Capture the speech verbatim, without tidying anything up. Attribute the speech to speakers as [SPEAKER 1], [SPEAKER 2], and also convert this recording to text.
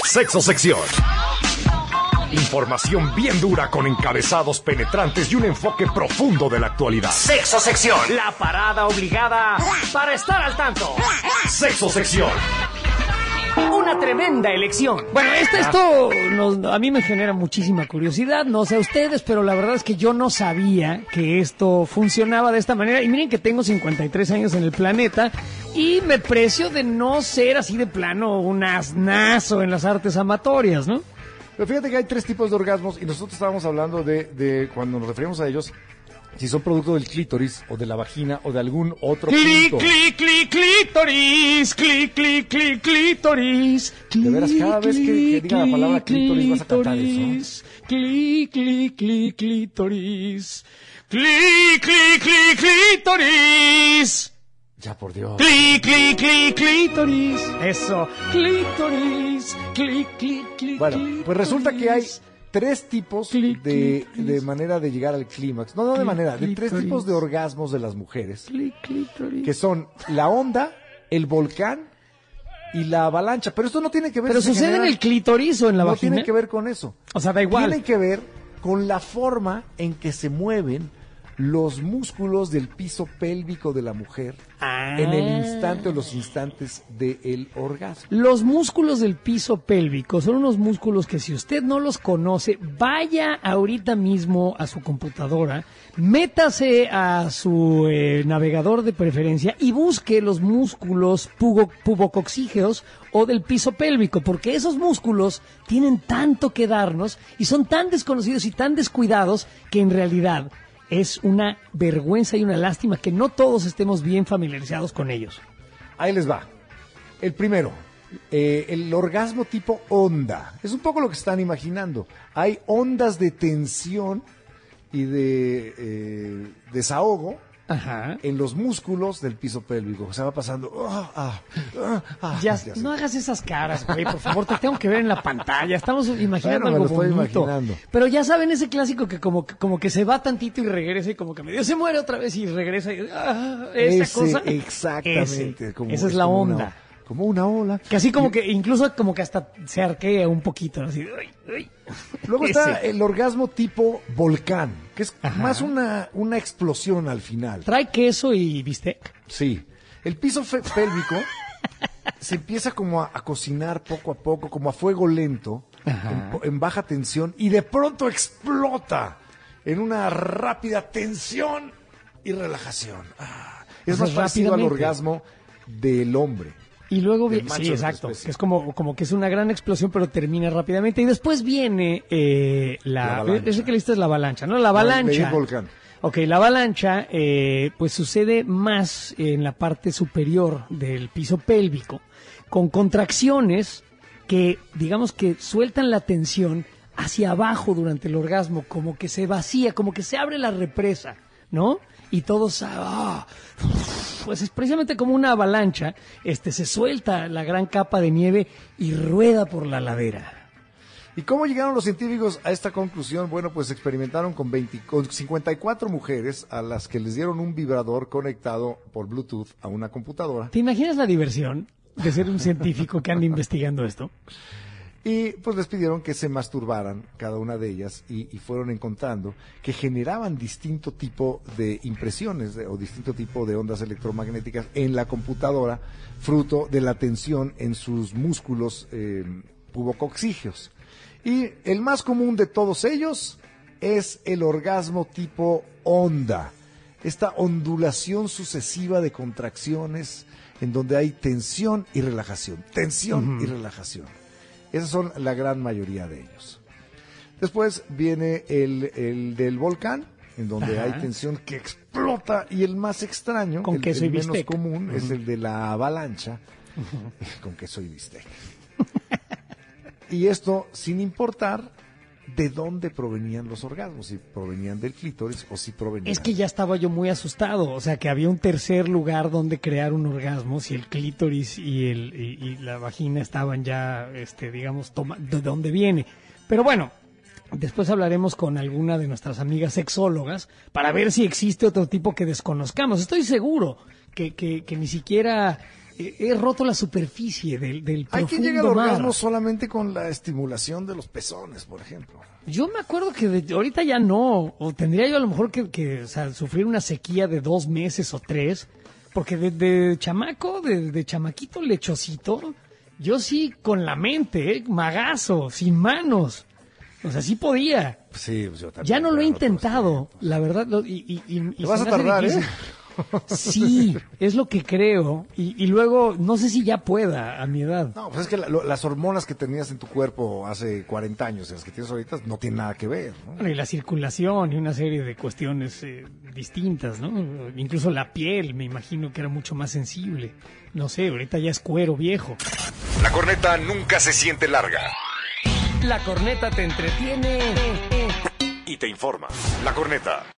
[SPEAKER 1] Sexo Sección. Información bien dura con encabezados penetrantes y un enfoque profundo de la actualidad. Sexo Sección.
[SPEAKER 2] La parada obligada para estar al tanto.
[SPEAKER 1] Sexo Sección.
[SPEAKER 2] Una tremenda elección.
[SPEAKER 3] Bueno, esto, esto nos, a mí me genera muchísima curiosidad, no sé a ustedes, pero la verdad es que yo no sabía que esto funcionaba de esta manera. Y miren que tengo cincuenta y tres años en el planeta y me precio de no ser así de plano un asnazo en las artes amatorias, ¿no?
[SPEAKER 4] Pero fíjate que hay tres tipos de orgasmos y nosotros estábamos hablando de, de cuando nos referimos a ellos, si son producto del clítoris o de la vagina o de algún otro
[SPEAKER 3] Cli,
[SPEAKER 4] punto.
[SPEAKER 3] cli, cli, clítoris, cli, cli, cli, clítoris.
[SPEAKER 4] De veras, cada vez que, que diga la palabra clítoris vas a cantar eso.
[SPEAKER 3] Cli, cli, cli, clítoris. Cli, cli, cli, clítoris.
[SPEAKER 4] Ya, por Dios.
[SPEAKER 3] Cli, cli, cli, clítoris. Eso. Clítoris. Cli, cli, cli.
[SPEAKER 4] Bueno, pues resulta que hay tres tipos
[SPEAKER 3] Cli,
[SPEAKER 4] de,
[SPEAKER 3] cli,
[SPEAKER 4] de manera de llegar al clímax. No, no de
[SPEAKER 3] Cli,
[SPEAKER 4] manera, de tres
[SPEAKER 3] clítoris.
[SPEAKER 4] tipos de orgasmos de las mujeres.
[SPEAKER 3] Cli, clítoris.
[SPEAKER 4] Que son la onda, el volcán y la avalancha. Pero esto no tiene que ver...
[SPEAKER 3] Pero
[SPEAKER 4] se
[SPEAKER 3] sucede en
[SPEAKER 4] genera-
[SPEAKER 3] el clítoris o en la
[SPEAKER 4] No
[SPEAKER 3] vagina.
[SPEAKER 4] tiene que ver con eso.
[SPEAKER 3] O sea, da igual.
[SPEAKER 4] Tiene que ver con la forma en que se mueven los músculos del piso pélvico de la mujer
[SPEAKER 3] Ah.
[SPEAKER 4] en el instante o los instantes del orgasmo.
[SPEAKER 3] Los músculos del piso pélvico son unos músculos que si usted no los conoce, vaya ahorita mismo a su computadora, métase a su eh, navegador de preferencia y busque los músculos pugo- pubococcígeos o del piso pélvico, porque esos músculos tienen tanto que darnos y son tan desconocidos y tan descuidados que en realidad es una vergüenza y una lástima que no todos estemos bien familiarizados con ellos.
[SPEAKER 4] Ahí les va. El primero, eh, el orgasmo tipo onda. Es un poco lo que están imaginando. Hay ondas de tensión y de eh, desahogo
[SPEAKER 3] Ajá.
[SPEAKER 4] en los músculos del piso pélvico. Se va pasando. ah, ah, ah, ah,
[SPEAKER 3] Ya,
[SPEAKER 4] ya sé.
[SPEAKER 3] no hagas esas caras, güey, por favor, te tengo que ver en la pantalla. Estamos imaginando
[SPEAKER 4] Bueno, me
[SPEAKER 3] algo
[SPEAKER 4] lo estoy
[SPEAKER 3] bonito.
[SPEAKER 4] imaginando.
[SPEAKER 3] Pero ya saben ese clásico que como, que como que se va tantito y regresa y como que medio se muere otra vez y regresa y ah, esa
[SPEAKER 4] Ese,
[SPEAKER 3] cosa.
[SPEAKER 4] exactamente.
[SPEAKER 3] Ese,
[SPEAKER 4] como-
[SPEAKER 3] esa es la
[SPEAKER 4] como
[SPEAKER 3] onda.
[SPEAKER 4] una- como una ola.
[SPEAKER 3] Que así como que, incluso como que hasta se arquea un poquito, así. Uy, uy.
[SPEAKER 4] Luego está
[SPEAKER 3] Ese.
[SPEAKER 4] el orgasmo tipo volcán, que es
[SPEAKER 3] Ajá.
[SPEAKER 4] más una, una explosión al final.
[SPEAKER 3] Trae queso y bistec.
[SPEAKER 4] Sí. El piso fe- pélvico se empieza como a, a cocinar poco a poco, como a fuego lento, en, po- en baja tensión, y de pronto explota en una rápida tensión y relajación. Ah, es
[SPEAKER 3] O sea,
[SPEAKER 4] más parecido al
[SPEAKER 3] rápidamente.
[SPEAKER 4] orgasmo del hombre.
[SPEAKER 3] Y luego
[SPEAKER 4] Del
[SPEAKER 3] viene,
[SPEAKER 4] macho
[SPEAKER 3] sí,
[SPEAKER 4] de esta
[SPEAKER 3] exacto,
[SPEAKER 4] especie.
[SPEAKER 3] que es como, como que es una gran explosión, pero termina rápidamente. Y después viene eh,
[SPEAKER 4] La
[SPEAKER 3] la,
[SPEAKER 4] avalancha.
[SPEAKER 3] ese que listo es la avalancha, ¿no? La avalancha.
[SPEAKER 4] el volcán.
[SPEAKER 3] Ok, la avalancha, eh, pues sucede más en la parte superior del piso pélvico, con contracciones que, digamos que sueltan la tensión hacia abajo durante el orgasmo, como que se vacía, como que se abre la represa, ¿no? Y todos, ah, pues es precisamente como una avalancha, este, se suelta la gran capa de nieve y rueda por la ladera.
[SPEAKER 4] ¿Y cómo llegaron los científicos a esta conclusión? Bueno, pues experimentaron con, veinte, con cincuenta y cuatro mujeres a las que les dieron un vibrador conectado por Bluetooth a una computadora.
[SPEAKER 3] ¿Te imaginas la diversión de ser un científico que anda investigando esto?
[SPEAKER 4] Y pues les pidieron que se masturbaran cada una de ellas y, y fueron encontrando que generaban distinto tipo de impresiones de- o distinto tipo de ondas electromagnéticas en la computadora, fruto de la tensión en sus músculos eh, pubococcígeos. Y el más común de todos ellos es el orgasmo tipo onda, esta ondulación sucesiva de contracciones en donde hay tensión y relajación, tensión y relajación. Esas son la gran mayoría de ellos. Después viene el, el del volcán, en donde
[SPEAKER 3] Ajá.
[SPEAKER 4] hay tensión que explota, y el más extraño,
[SPEAKER 3] Con
[SPEAKER 4] el,
[SPEAKER 3] queso
[SPEAKER 4] el
[SPEAKER 3] y
[SPEAKER 4] menos
[SPEAKER 3] bistec.
[SPEAKER 4] común, es el de la avalancha, con queso y bistec. Y esto sin importar de dónde provenían los orgasmos, si provenían del clítoris o si provenían...
[SPEAKER 3] Es que ya estaba yo muy asustado, o sea, que había un tercer lugar donde crear un orgasmo, si el clítoris y, el, y, y la vagina estaban ya, este, digamos, toma, de dónde viene. Pero bueno, después hablaremos con alguna de nuestras amigas sexólogas para ver si existe otro tipo que desconozcamos. Estoy seguro que, que, que ni siquiera he, he roto la superficie del, del profundo
[SPEAKER 4] Hay quien llega al
[SPEAKER 3] mar.
[SPEAKER 4] orgasmo solamente con la estimulación de los pezones, por ejemplo.
[SPEAKER 3] Yo me acuerdo que de, ahorita ya no, o tendría yo a lo mejor que, que o sea, sufrir una sequía de dos meses o tres, porque de, de chamaco, de, de chamaquito lechosito, yo sí con la mente, ¿eh? Magazo, sin manos. O sea, sí podía.
[SPEAKER 4] Sí, pues yo también.
[SPEAKER 3] Ya no lo he
[SPEAKER 4] pero
[SPEAKER 3] intentado, la verdad. Lo, y, y, y, y
[SPEAKER 4] Te vas
[SPEAKER 3] se
[SPEAKER 4] a
[SPEAKER 3] me hace
[SPEAKER 4] tardar,
[SPEAKER 3] difícil.
[SPEAKER 4] ¿eh?
[SPEAKER 3] Sí, es lo que creo. Y, y luego, no sé si ya pueda a mi edad.
[SPEAKER 4] No, pues es que la- lo- las hormonas que tenías en tu cuerpo hace cuarenta años y las que tienes ahorita no tienen nada que ver, ¿no?
[SPEAKER 3] Bueno, y la circulación y una serie de cuestiones eh, distintas, ¿no? Incluso la piel, me imagino que era mucho más sensible. No sé, ahorita ya es cuero viejo.
[SPEAKER 1] La corneta nunca se siente larga
[SPEAKER 2] La corneta te entretiene
[SPEAKER 1] y te informa. La corneta.